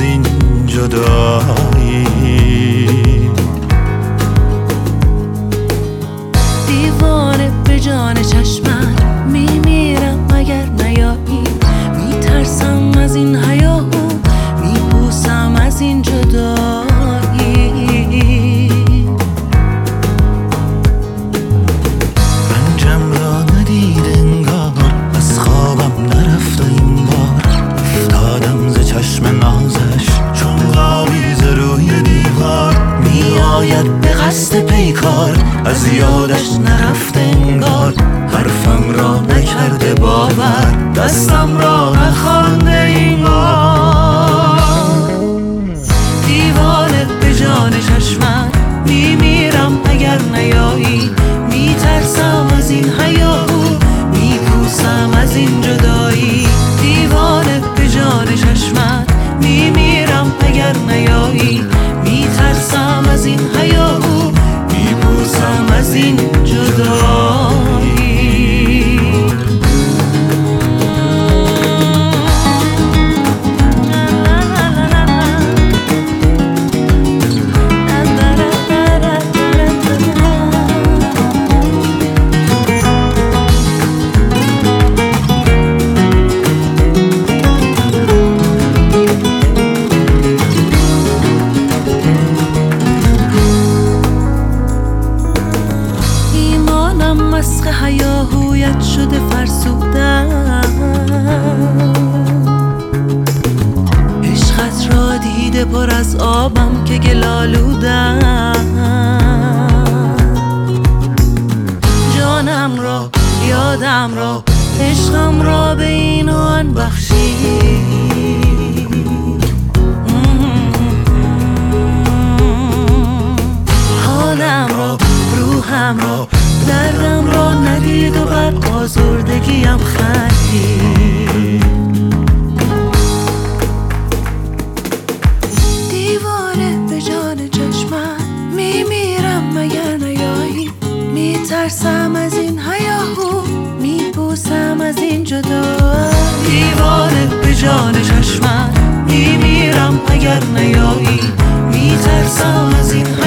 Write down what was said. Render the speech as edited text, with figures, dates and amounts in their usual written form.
این جدایی. دیوانه به جان چشمت میمیرم اگر نیایی، میترسم از این هیاهو، میپوسم از این جدایی. رنجم را ندید انگار، از خوابم نرفت این بار، افتادم ز چشم نازش چون غاویز روی دیوار. میآید به قصد پیکار، از یادش نرفت انگار، حرفم را نکرده باور، دستم را نخوانده این بار. دیوانه به جان چشمت میمیرم اگر نیایی، میترسم از این هیاهو، میپوسم از این جدایی. دیوانه به جان چشمت میمیرم اگر نیایی، میترسم از این هیاهو، میپوسم از این جدایی. مسخ هیاهویت شده فرسودم، عشقت را دیده پر از آبم که گل آلودم. جانم را یادم را عشقم را به این و آن بخشی، حالم را روحم را دردم را ندید و بر آزردگیم خندید. دیوانه به جان چشمت میمیرم مگر نیایی، میترسم از این هیاهو، میپوسم از این جدایی. دیوانه به جان چشمت میمیرم اگر نیایی، میترسم از این